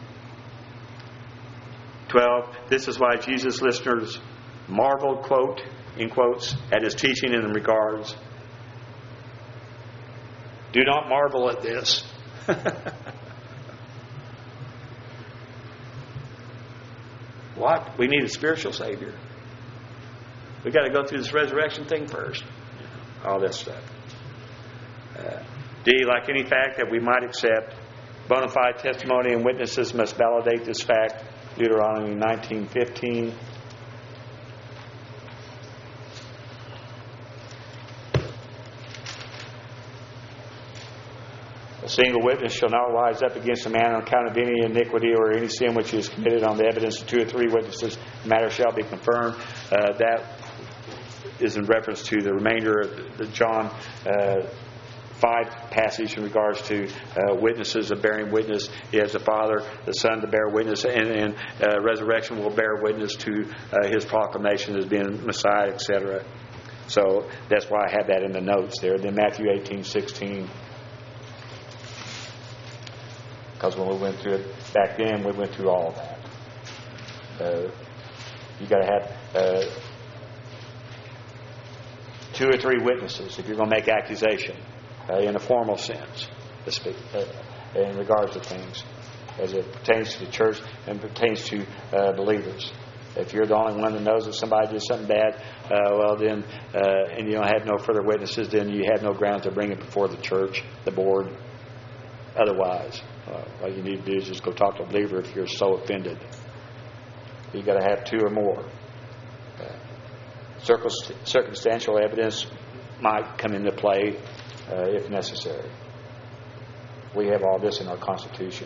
twelve, this is why Jesus' listeners marveled, quote, in quotes, at his teaching in regards. Do not marvel at this. What? We need a spiritual Savior. We got to go through this resurrection thing first. All that stuff. Uh, D, like any fact that we might accept, bona fide testimony and witnesses must validate this fact. Deuteronomy nineteen fifteen. A single witness shall not rise up against a man on account of any iniquity or any sin which he has committed. On the evidence of two or three witnesses, the matter shall be confirmed. Uh, that is in reference to the remainder of the John uh, five passage in regards to uh, witnesses of bearing witness. He has the Father, the Son to bear witness, and, and uh, resurrection will bear witness to uh, his proclamation as being Messiah, et cetera. So that's why I have that in the notes there. Then Matthew eighteen sixteen. Because when we went through it back then, we went through all of that. Uh, you got to have uh, two or three witnesses if you're going to make accusation uh, in a formal sense, to speak, uh, in regards to things, as it pertains to the church and pertains to uh, believers. If you're the only one that knows that somebody did something bad, uh, well then, uh, and you don't have no further witnesses, then you have no ground to bring it before the church, the board. Otherwise, uh, all you need to do is just go talk to a believer if you're so offended. You've got to have two or more. Uh, circumstantial evidence might come into play uh, if necessary. We have all this in our Constitution.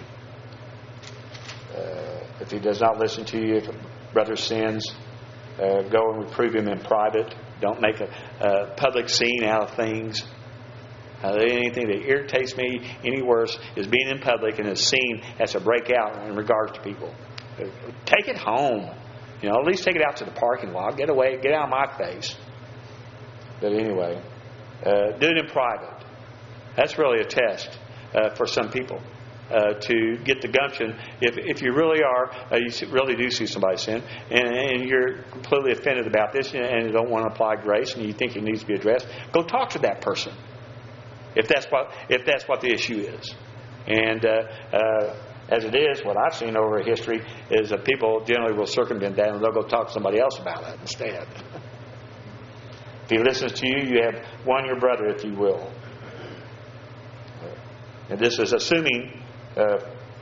Uh, if he does not listen to you, if a brother sins, uh, go and reprove him in private. Don't make a, a public scene out of things. Uh, anything that irritates me any worse is being in public and is seen as a breakout in regards to people. Uh, take it home. You know, at least take it out to the parking lot. Get away. Get out of my face. But anyway, uh, do it in private. That's really a test uh, for some people uh, to get the gumption. If if you really are, uh, you really do see somebody sin, and, and you're completely offended about this, and you don't want to apply grace, and you think it needs to be addressed, go talk to that person. If that's what if that's what the issue is, And uh, uh, as it is, what I've seen over history is that people generally will circumvent that and they'll go talk to somebody else about it instead. If he listens to you, you have won your brother, if you will. And this is assuming uh,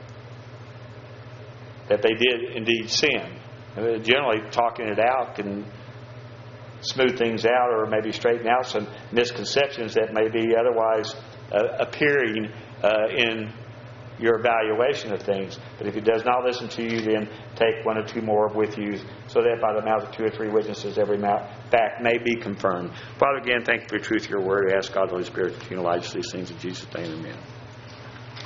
that they did indeed sin. Uh, generally, talking it out can smooth things out or maybe straighten out some misconceptions that may be otherwise uh, appearing uh, in your evaluation of things. But if he does not listen to you, then take one or two more with you, so that by the mouth of two or three witnesses every fact may be confirmed. Father, again, thank you for the truth of your word. We ask God, the Holy Spirit, to unalize these things in Jesus' name. Amen.